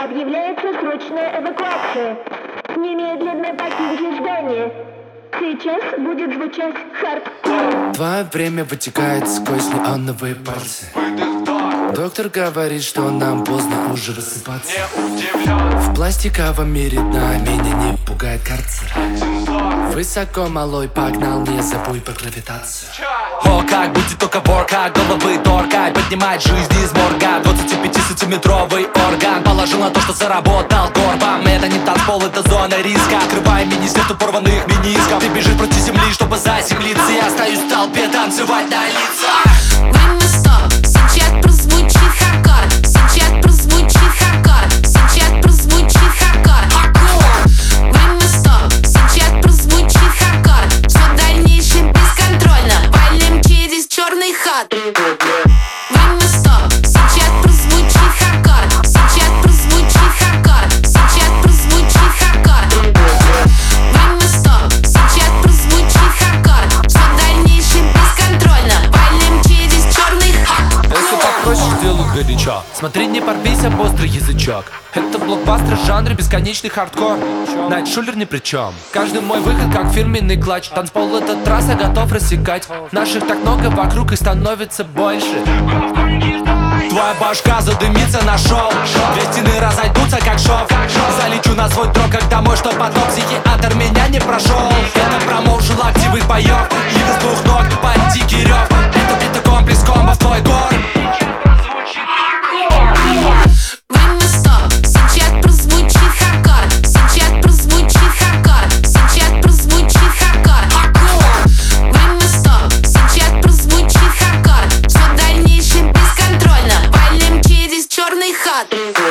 Объявляется срочная эвакуация. Немедленно покиньте здание. Сейчас будет звучать хардкор. Твое время вытекает сквозь неоновые пальцы. Доктор говорит, что нам поздно уже высыпаться. В пластиковом мире дна меня не пугает карцер. Высоко, малой, погнал, не забудь про гравитацию. О, как будет только ворка, головы торкать, поднимать жизнь из морга. 25-сантиметровый орган положил на то, что заработал горбом. Это не танцпол, это зона риска. Открывай мини-свету порванных менисков. Ты бежишь против земли, чтобы заземлиться. Я остаюсь в толпе танцевать на лицах. Время стоп, сейчас прозвучит хардкор. Сейчас прозвучит хардкор. Сейчас прозвучит хардкор. Время стоп, сейчас прозвучит хардкор. Все дальнейшее бесконтрольно. Валим через черный ход. Время стоп, сейчас прозвучит хардкор. Сейчас прозвучит хардкор. Сейчас прозвучит хардкор. Время стоп, сейчас прозвучит хардкор. Все дальнейшее бесконтрольно. Валим через черный ход. Если попроще, сделаю горячо. Смотри, не порвись об острый язычок. Это блокбастер в жанре бесконечный хардкор. Найт Шулер ни при чем. Каждый мой выход как фирменный клатч. Танцпол — это трасса, готов рассекать. Наших так много вокруг и становится больше. Твоя башка задымится на шоу. Две стены разойдутся как шов. Залечу на свой трок, как домой, чтоб потом психиатр меня не прошел. Это промоушен локтевых боев. Или с двух ног под дикий рев. Это комплекс комбо в твой гор. Время стоп, сейчас прозвучит хардкор. Сейчас прозвучит хардкор. Сейчас прозвучит хардкор. Время стоп, сейчас прозвучит хардкор. Все дальнейшее бесконтрольно. Валим через черный ход.